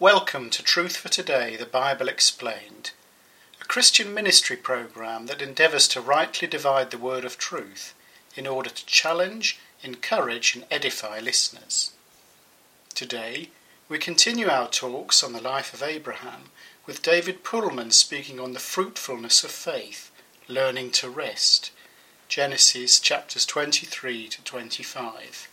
Welcome to Truth for Today, the Bible Explained, a Christian ministry programme that endeavours to rightly divide the word of truth in order to challenge, encourage and edify listeners. Today, we continue our talks on the life of Abraham with David Pullman speaking on the fruitfulness of faith, learning to rest, Genesis chapters 23 to 25.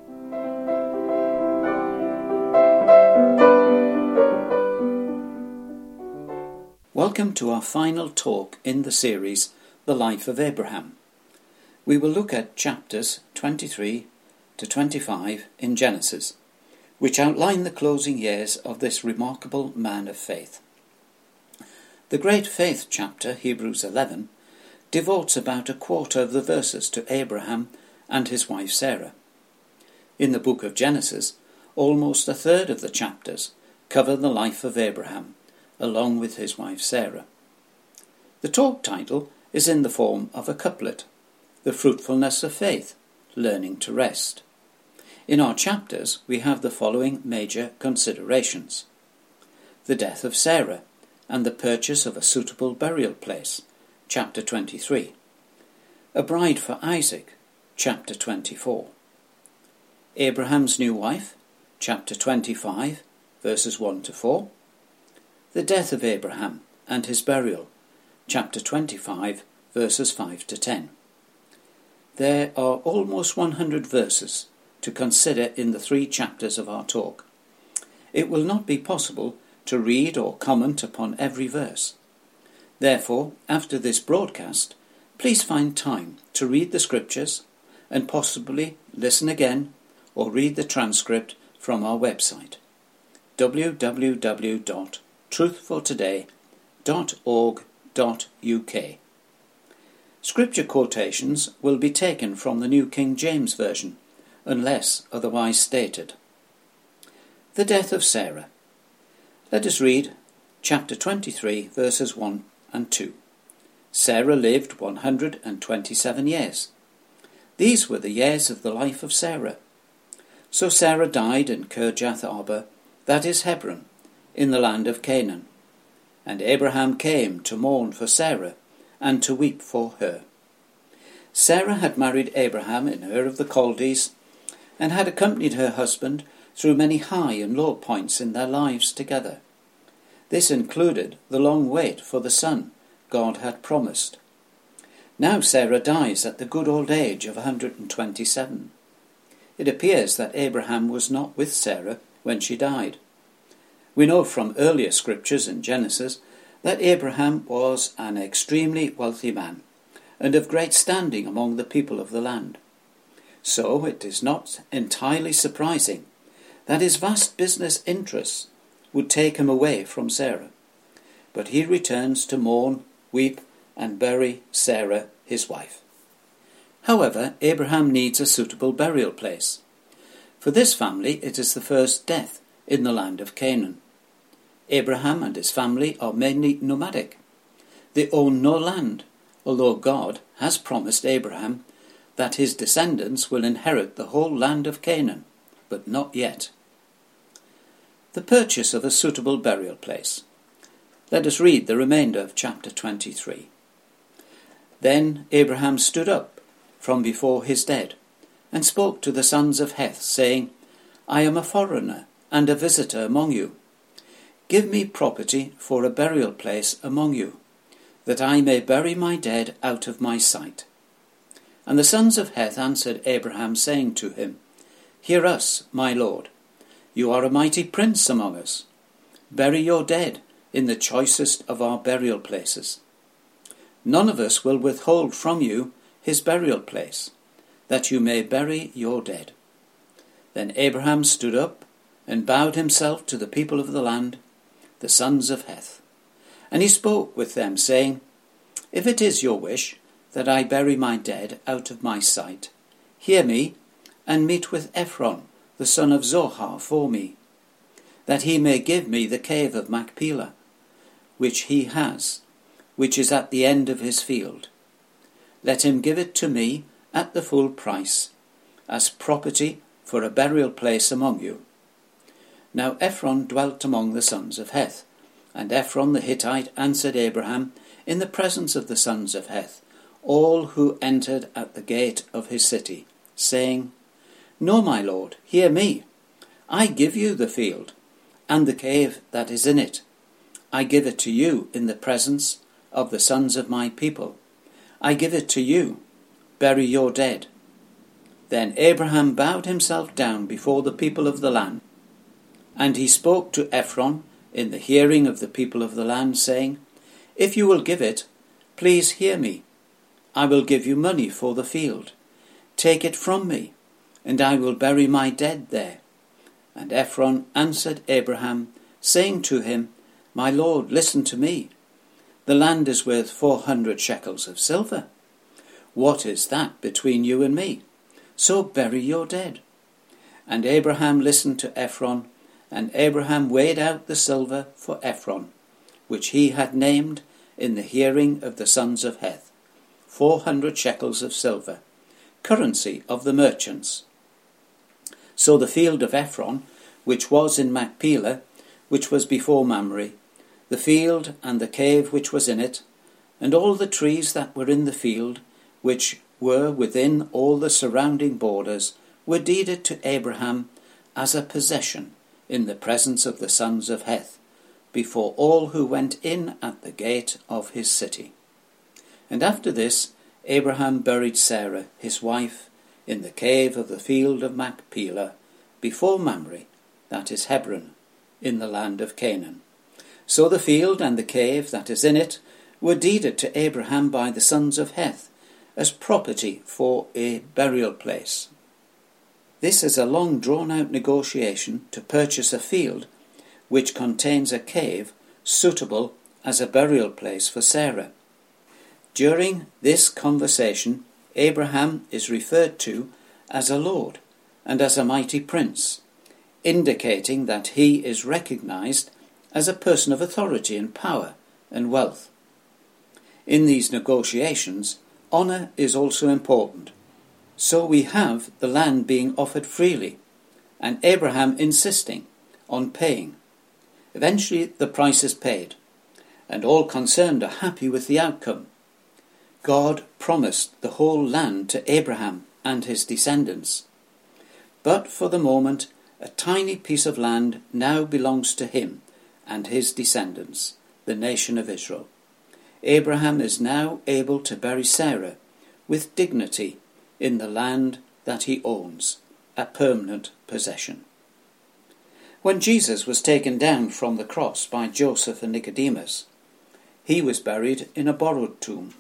Welcome to our final talk in the series, The Life of Abraham. We will look at chapters 23 to 25 in Genesis, which outline the closing years of this remarkable man of faith. The great faith chapter, Hebrews 11, devotes about a quarter of the verses to Abraham and his wife Sarah. In the book of Genesis, almost a third of the chapters cover the life of Abraham, along with his wife Sarah. The talk title is in the form of a couplet, The Fruitfulness of Faith, Learning to Rest. In our chapters we have the following major considerations: the death of Sarah and the purchase of a suitable burial place, chapter 23. A bride for Isaac, chapter 24. Abraham's new wife, chapter 25, verses 1 to 4. The death of Abraham and his burial, chapter 25, verses 5 to 10. There are almost 100 verses to consider in the 3 chapters of our talk. It will not be possible to read or comment upon every verse. Therefore, after this broadcast, please find time to read the scriptures and possibly listen again or read the transcript from our website, www.truthfortoday.org.uk. Scripture quotations will be taken from the New King James Version, unless otherwise stated. The death of Sarah. Let us read chapter 23, verses 1 and 2. Sarah lived 127 years. These were the years of the life of Sarah. So Sarah died in Kirjath Arba, that is Hebron, in the land of Canaan. And Abraham came to mourn for Sarah and to weep for her. Sarah had married Abraham in Ur of the Chaldees and had accompanied her husband through many high and low points in their lives together. This included the long wait for the son God had promised. Now Sarah dies at the good old age of 127. It appears that Abraham was not with Sarah when she died. We know from earlier scriptures in Genesis that Abraham was an extremely wealthy man and of great standing among the people of the land. So it is not entirely surprising that his vast business interests would take him away from Sarah. But he returns to mourn, weep, and bury Sarah, his wife. However, Abraham needs a suitable burial place. For this family, it is the first death in the land of Canaan. Abraham and his family are mainly nomadic. They own no land, although God has promised Abraham that his descendants will inherit the whole land of Canaan, but not yet. The purchase of a suitable burial place. Let us read the remainder of chapter 23. Then Abraham stood up from before his dead and spoke to the sons of Heth, saying, I am a foreigner and a visitor among you. Give me property for a burial place among you, that I may bury my dead out of my sight. And the sons of Heth answered Abraham, saying to him, Hear us, my lord. You are a mighty prince among us. Bury your dead in the choicest of our burial places. None of us will withhold from you his burial place, that you may bury your dead. Then Abraham stood up and bowed himself to the people of the land, the sons of Heth. And he spoke with them, saying, If it is your wish that I bury my dead out of my sight, hear me, and meet with Ephron, the son of Zohar, for me, that he may give me the cave of Machpelah, which he has, which is at the end of his field. Let him give it to me at the full price, as property for a burial place among you. Now Ephron dwelt among the sons of Heth, and Ephron the Hittite answered Abraham in the presence of the sons of Heth, all who entered at the gate of his city, saying, No, my lord, hear me. I give you the field, and the cave that is in it. I give it to you in the presence of the sons of my people. I give it to you. Bury your dead. Then Abraham bowed himself down before the people of the land, and he spoke to Ephron in the hearing of the people of the land, saying, If you will give it, please hear me. I will give you money for the field. Take it from me, and I will bury my dead there. And Ephron answered Abraham, saying to him, My lord, listen to me. The land is worth 400 shekels of silver. What is that between you and me? So bury your dead. And Abraham listened to Ephron, and Abraham weighed out the silver for Ephron, which he had named in the hearing of the sons of Heth, 400 shekels of silver, currency of the merchants. So the field of Ephron, which was in Machpelah, which was before Mamre, the field and the cave which was in it, and all the trees that were in the field, which were within all the surrounding borders, were deeded to Abraham as a possession in the presence of the sons of Heth, before all who went in at the gate of his city. And after this Abraham buried Sarah his wife in the cave of the field of Machpelah, before Mamre, that is Hebron, in the land of Canaan. So the field and the cave that is in it were deeded to Abraham by the sons of Heth as property for a burial place. This is a long drawn-out negotiation to purchase a field which contains a cave suitable as a burial place for Sarah. During this conversation, Abraham is referred to as a lord and as a mighty prince, indicating that he is recognized as a person of authority and power and wealth. In these negotiations, honor is also important. So we have the land being offered freely, and Abraham insisting on paying. Eventually the price is paid, and all concerned are happy with the outcome. God promised the whole land to Abraham and his descendants. But for the moment, a tiny piece of land now belongs to him and his descendants, the nation of Israel. Abraham is now able to bury Sarah with dignity in the land that he owns, a permanent possession. When Jesus was taken down from the cross by Joseph and Nicodemus, he was buried in a borrowed tomb.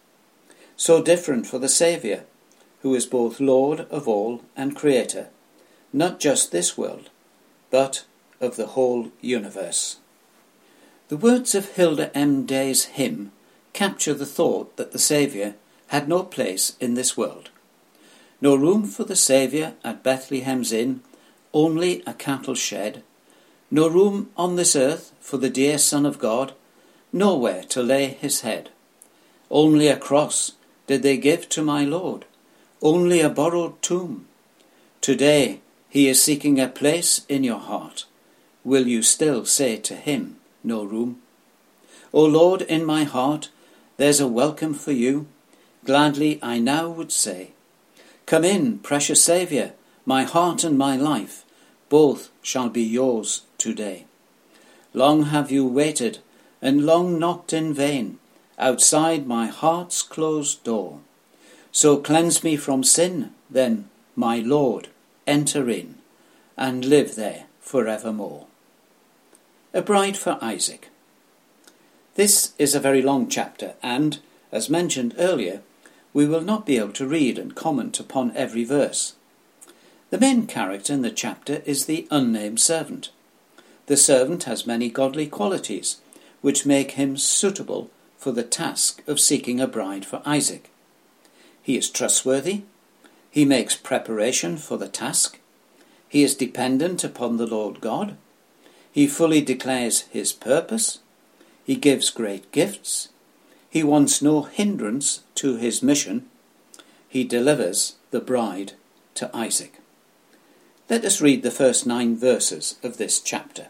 So different for the Saviour, who is both Lord of all and Creator, not just this world, but of the whole universe. The words of Hilda M. Day's hymn capture the thought that the Saviour had no place in this world. No room for the Saviour at Bethlehem's inn, only a cattle shed. No room on this earth for the dear Son of God, nowhere to lay his head. Only a cross did they give to my Lord, only a borrowed tomb. Today he is seeking a place in your heart. Will you still say to him, no room? O Lord, in my heart there's a welcome for you. Gladly I now would say, come in, precious Saviour, my heart and my life, both shall be yours today. Long have you waited, and long knocked in vain, outside my heart's closed door. So cleanse me from sin, then, my Lord, enter in, and live there forevermore. A Bride for Isaac. This is a very long chapter, and, as mentioned earlier, we will not be able to read and comment upon every verse. The main character in the chapter is the unnamed servant. The servant has many godly qualities, which make him suitable for the task of seeking a bride for Isaac. He is trustworthy, he makes preparation for the task, he is dependent upon the Lord God, he fully declares his purpose, he gives great gifts, he wants no hindrance to his mission, he delivers the bride to Isaac. Let us read the first 9 verses of this chapter.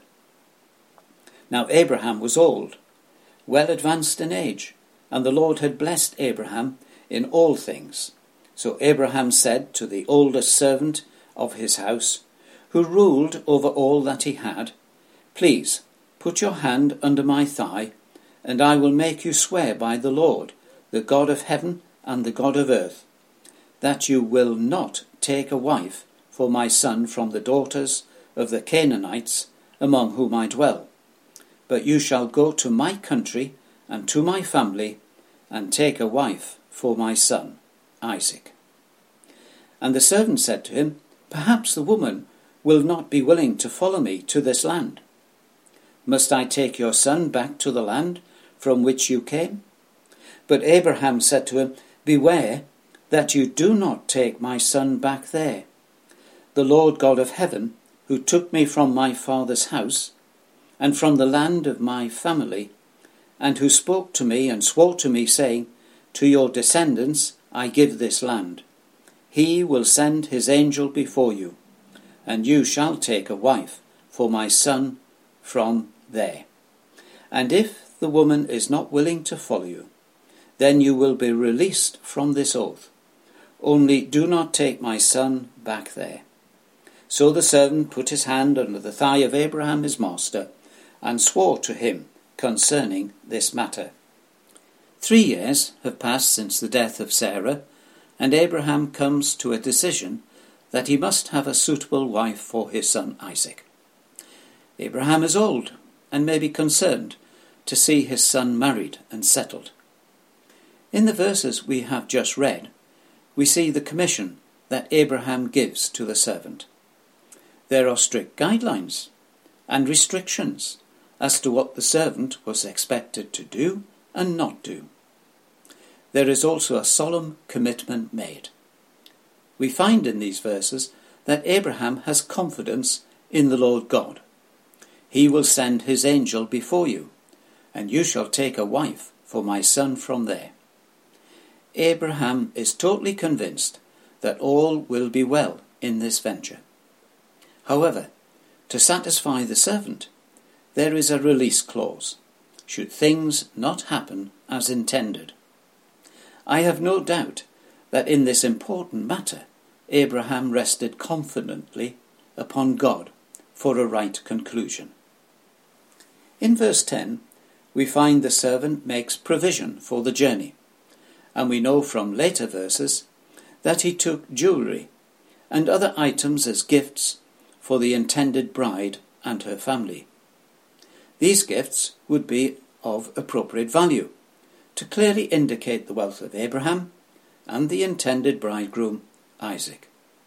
Now Abraham was old, well advanced in age, and the Lord had blessed Abraham in all things. So Abraham said to the oldest servant of his house, who ruled over all that he had, Please put your hand under my thigh, and I will make you swear by the Lord, the God of heaven and the God of earth, that you will not take a wife for my son from the daughters of the Canaanites among whom I dwell, but you shall go to my country and to my family and take a wife for my son Isaac. And the servant said to him, Perhaps the woman will not be willing to follow me to this land. Must I take your son back to the land from which you came? But Abraham said to him, Beware that you do not take my son back there. The Lord God of heaven, who took me from my father's house and from the land of my family, and who spoke to me and swore to me, saying, To your descendants I give this land. He will send his angel before you, and you shall take a wife for my son from there. And if the woman is not willing to follow you, then you will be released from this oath. Only do not take my son back there. So the servant put his hand under the thigh of Abraham his master, and swore to him concerning this matter. 3 years have passed since the death of Sarah, and Abraham comes to a decision that he must have a suitable wife for his son Isaac. Abraham is old and may be concerned to see his son married and settled. In the verses we have just read, we see the commission that Abraham gives to the servant. There are strict guidelines and restrictions as to what the servant was expected to do and not do. There is also a solemn commitment made. We find in these verses that Abraham has confidence in the Lord God. He will send his angel before you, and you shall take a wife for my son from there. Abraham is totally convinced that all will be well in this venture. However, to satisfy the servant, there is a release clause, should things not happen as intended. I have no doubt that in this important matter, Abraham rested confidently upon God for a right conclusion. In verse 10, we find the servant makes provision for the journey, and we know from later verses that he took jewellery and other items as gifts for the intended bride and her family. These gifts would be of appropriate value, to clearly indicate the wealth of Abraham and the intended bridegroom Isaac.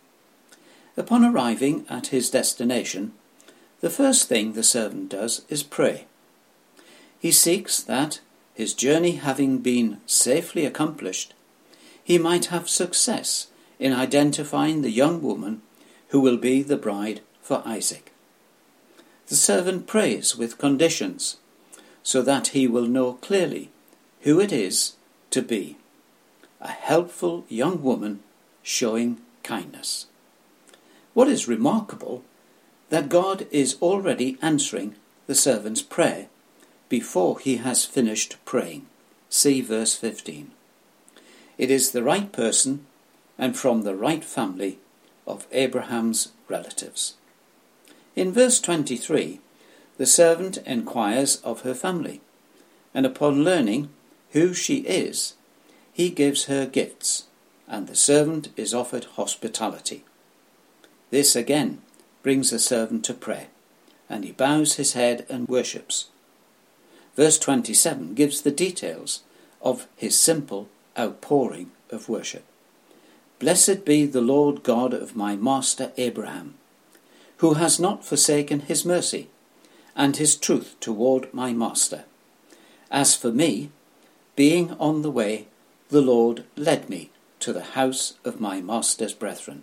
Upon arriving at his destination, the first thing the servant does is pray. He seeks that, his journey having been safely accomplished, he might have success in identifying the young woman who will be the bride for Isaac. The servant prays with conditions, so that he will know clearly who it is to be, a helpful young woman showing kindness. What is remarkable, that God is already answering the servant's prayer before he has finished praying. See verse 15. It is the right person and from the right family of Abraham's relatives. In verse 23, the servant inquires of her family, and upon learning who she is, he gives her gifts, and the servant is offered hospitality. This again brings the servant to prayer, and he bows his head and worships. Verse 27 gives the details of his simple outpouring of worship. Blessed be the Lord God of my master Abraham, who has not forsaken his mercy and his truth toward my master. As for me, being on the way, the Lord led me to the house of my master's brethren.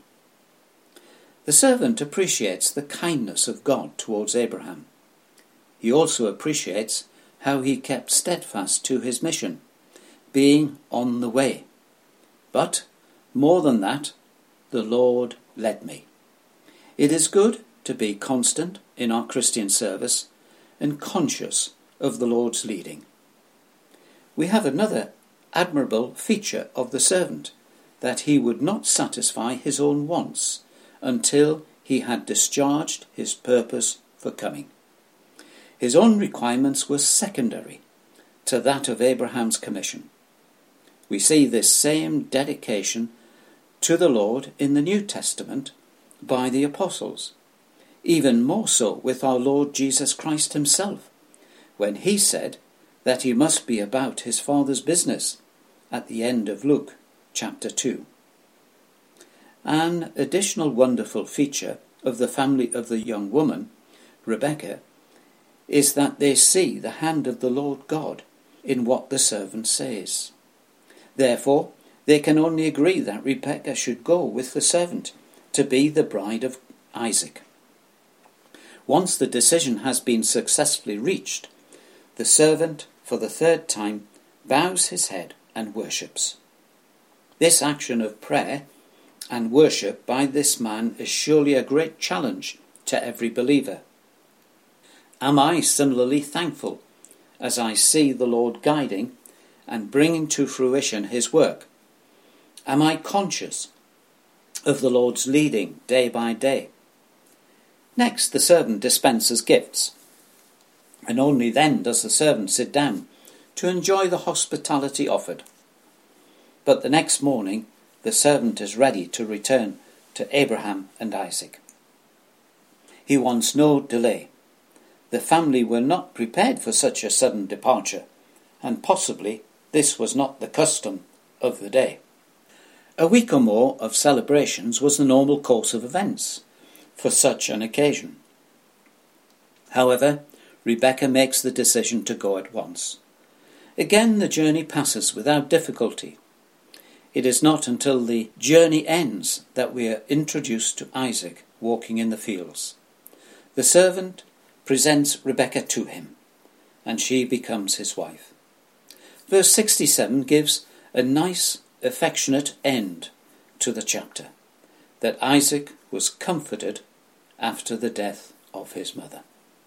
The servant appreciates the kindness of God towards Abraham. He also appreciates how he kept steadfast to his mission, being on the way. But, more than that, the Lord led me. It is good to be constant in our Christian service and conscious of the Lord's leading. We have another admirable feature of the servant, that he would not satisfy his own wants until he had discharged his purpose for coming. His own requirements were secondary to that of Abraham's commission. We see this same dedication to the Lord in the New Testament by the apostles, even more so with our Lord Jesus Christ himself, when he said that he must be about his Father's business at the end of Luke chapter 2. An additional wonderful feature of the family of the young woman, Rebekah, is that they see the hand of the Lord God in what the servant says. Therefore, they can only agree that Rebekah should go with the servant to be the bride of Isaac. Once the decision has been successfully reached, the servant, for the third time, bows his head and worships. This action of prayer and worship by this man is surely a great challenge to every believer. Am I similarly thankful as I see the Lord guiding and bringing to fruition his work? Am I conscious of the Lord's leading day by day? Next, the servant dispenses gifts, and only then does the servant sit down to enjoy the hospitality offered. But the next morning, the servant is ready to return to Abraham and Isaac. He wants no delay. The family were not prepared for such a sudden departure, and possibly this was not the custom of the day. A week or more of celebrations was the normal course of events for such an occasion. However, Rebekah makes the decision to go at once. Again, the journey passes without difficulty. It is not until the journey ends that we are introduced to Isaac walking in the fields. The servant presents Rebekah to him, and she becomes his wife. Verse 67 gives a nice, affectionate end to the chapter, that Isaac was comforted after the death of his mother.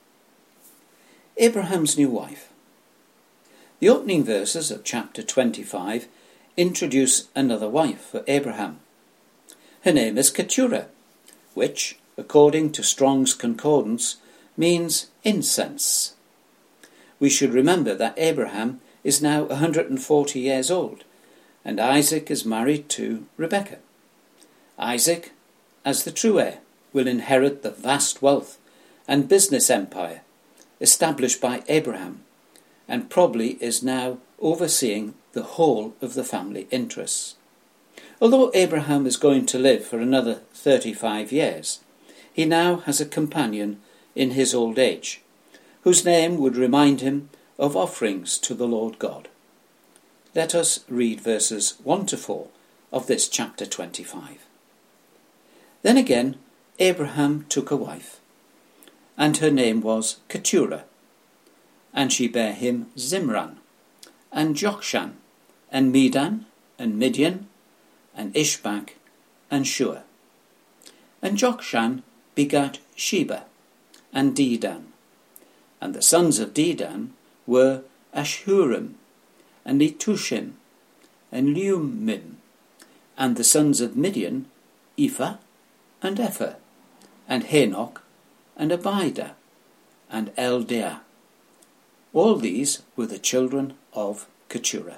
Abraham's new wife. The opening verses of chapter 25 introduce another wife for Abraham. Her name is Keturah, which, according to Strong's Concordance, means incense. We should remember that Abraham is now 140 years old, and Isaac is married to Rebekah. Isaac, as the true heir, will inherit the vast wealth and business empire established by Abraham, and probably is now overseeing the whole of the family interests. Although Abraham is going to live for another 35 years, he now has a companion in his old age, whose name would remind him of offerings to the Lord God. Let us read verses 1 to 4 of this chapter 25. Then again Abraham took a wife, and her name was Keturah, and she bare him Zimran, and Jokshan, and Medan, and Midian, and Ishbak, and Shua. And Jokshan begat Sheba, and Dedan. And the sons of Dedan were Ashhurim, and Letushim, and Leumim. And the sons of Midian, Ephah, and Epher, and Henoch, and Abidah, and Eldaah. All these were the children of Keturah.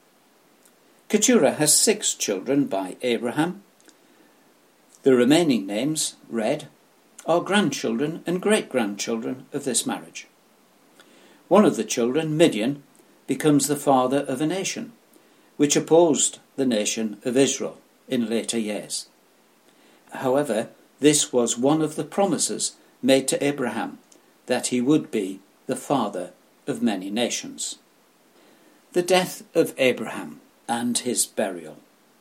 Keturah has 6 children by Abraham. The remaining names, read, are grandchildren and great-grandchildren of this marriage. One of the children, Midian, becomes the father of a nation, which opposed the nation of Israel in later years. However, this was one of the promises made to Abraham, that he would be the father of many nations. The death of Abraham and his burial.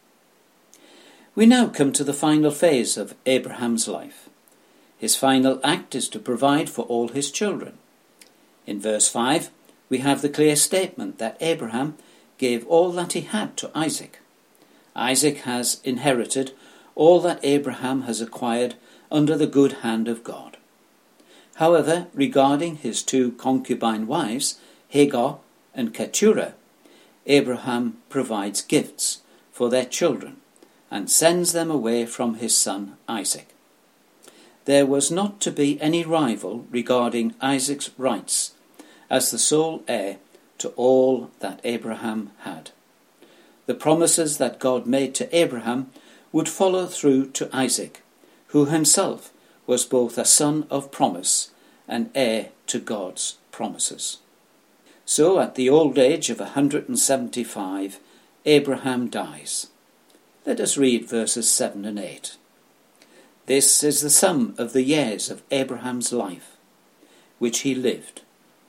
We now come to the final phase of Abraham's life. His final act is to provide for all his children. In verse 5, we have the clear statement that Abraham gave all that he had to Isaac. Isaac has inherited all that Abraham has acquired under the good hand of God. However, regarding his 2 concubine wives, Hagar and Keturah, Abraham provides gifts for their children and sends them away from his son Isaac. There was not to be any rival regarding Isaac's rights as the sole heir to all that Abraham had. The promises that God made to Abraham would follow through to Isaac, who himself was both a son of promise and heir to God's promises. So at the old age of 175, Abraham dies. Let us read verses 7 and 8. This is the sum of the years of Abraham's life, which he lived,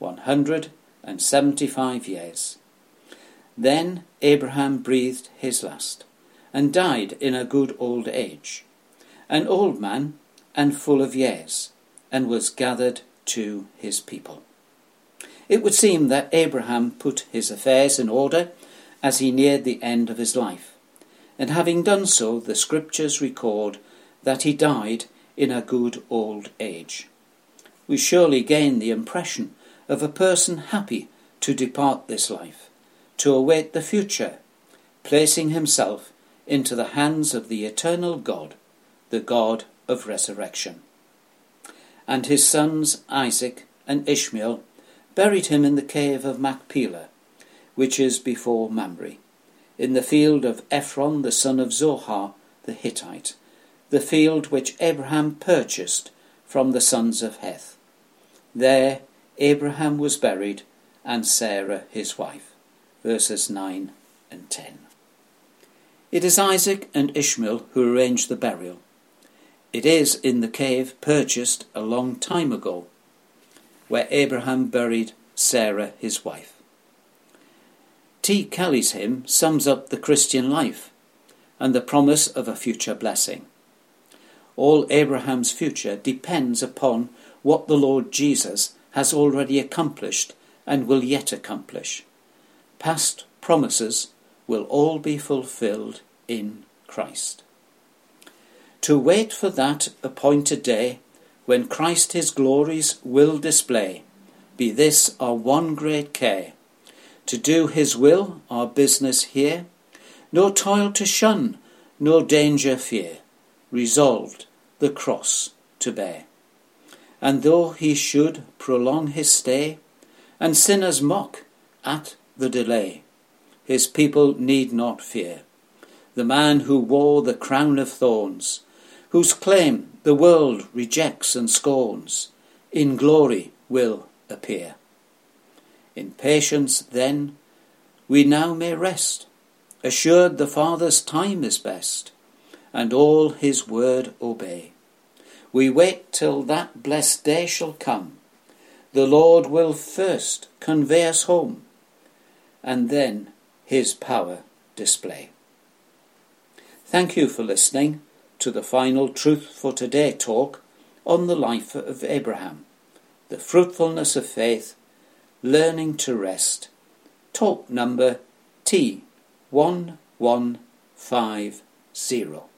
175 years. Then Abraham breathed his last, and died in a good old age, an old man and full of years, and was gathered to his people. It would seem that Abraham put his affairs in order as he neared the end of his life, and having done so, the scriptures record that he died in a good old age. We surely gain the impression of a person happy to depart this life, to await the future, placing himself into the hands of the eternal God, the God of resurrection. And his sons Isaac and Ishmael buried him in the cave of Machpelah, which is before Mamre, in the field of Ephron the son of Zohar the Hittite, the field which Abraham purchased from the sons of Heth. There Abraham was buried, and Sarah his wife. Verses 9 and 10. It is Isaac and Ishmael who arranged the burial. It is in the cave purchased a long time ago, where Abraham buried Sarah his wife. T. Kelly's hymn sums up the Christian life and the promise of a future blessing. All Abraham's future depends upon what the Lord Jesus has already accomplished and will yet accomplish. Past promises will all be fulfilled in Christ. To wait for that appointed day when Christ his glories will display, be this our one great care, to do his will our business here, no toil to shun, no danger fear, resolved the cross to bear. And though he should prolong his stay, and sinners mock at the delay, his people need not fear. The man who wore the crown of thorns, whose claim the world rejects and scorns, in glory will appear. In patience then we now may rest, assured the Father's time is best, and all his word obey. We wait till that blessed day shall come. The Lord will first convey us home, and then his power display. Thank you for listening to the Final Truth for Today talk on the life of Abraham, the fruitfulness of faith, learning to rest. Talk number T1150.